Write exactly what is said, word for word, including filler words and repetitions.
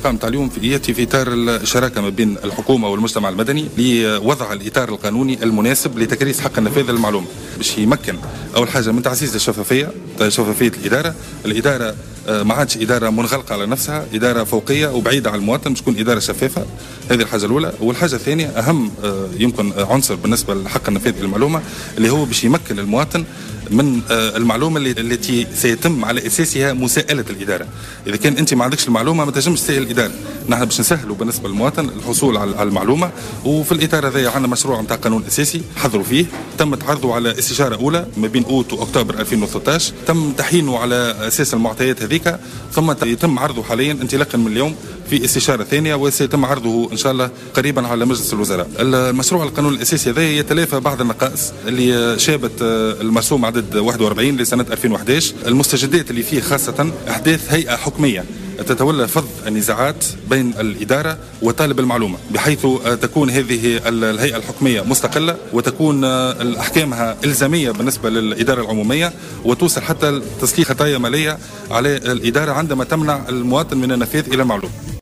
إقامة اليوم يأتي في إطار الشراكة ما بين الحكومة والمجتمع المدني لوضع الإطار القانوني المناسب لتكريس حق النفاذ للمعلومة، باش يمكن أول حاجة من تعزيز الشفافية، شفافية الإدارة. الإدارة ما عادش إدارة منغلقة على نفسها، إدارة فوقية وبعيدة على المواطن، باش تكون إدارة شفافة. هذه الحاجة الأولى. والحاجة الثانية أهم يمكن عنصر بالنسبة لحق النفاذ للمعلومة اللي هو باش يمكن المواطن من المعلومة التي سيتم على أساسها مساءلة الإدارة. إذا كان أنت ما عندكش المعلومة ما تنجمش تسأل الإدارة. نحن باش نسهلوا بالنسبة للمواطن الحصول على المعلومة، وفي الإطار هذا عندنا مشروع نتاع قانون أساسي حضروا فيه، تم عرضه على استشارة أولى ما بين أوت وأكتوبر ألفين وثلاثة عشر، تم تحيينه على أساس المعطيات هذيك، ثم يتم عرضه حاليا انطلاقا من اليوم في استشارة ثانية، وسيتم عرضه إن شاء الله قريبا على مجلس الوزراء. المشروع القانون الأساسي هذا يتلافى بعض النقائص اللي شابت المرسوم عدد واحد وأربعين لسنة ألفين وأحد عشر. المستجدات اللي فيه خاصة إحداث هيئة حكومية تتولى فض النزاعات بين الإدارة وطالب المعلومة، بحيث تكون هذه الهيئة الحكومية مستقلة وتكون أحكامها إلزامية بالنسبة للإدارة العمومية، وتوصل حتى تسليخ خطايا مالية على الإدارة عندما تمنع المواطن من النفاذ إلى المعلومة.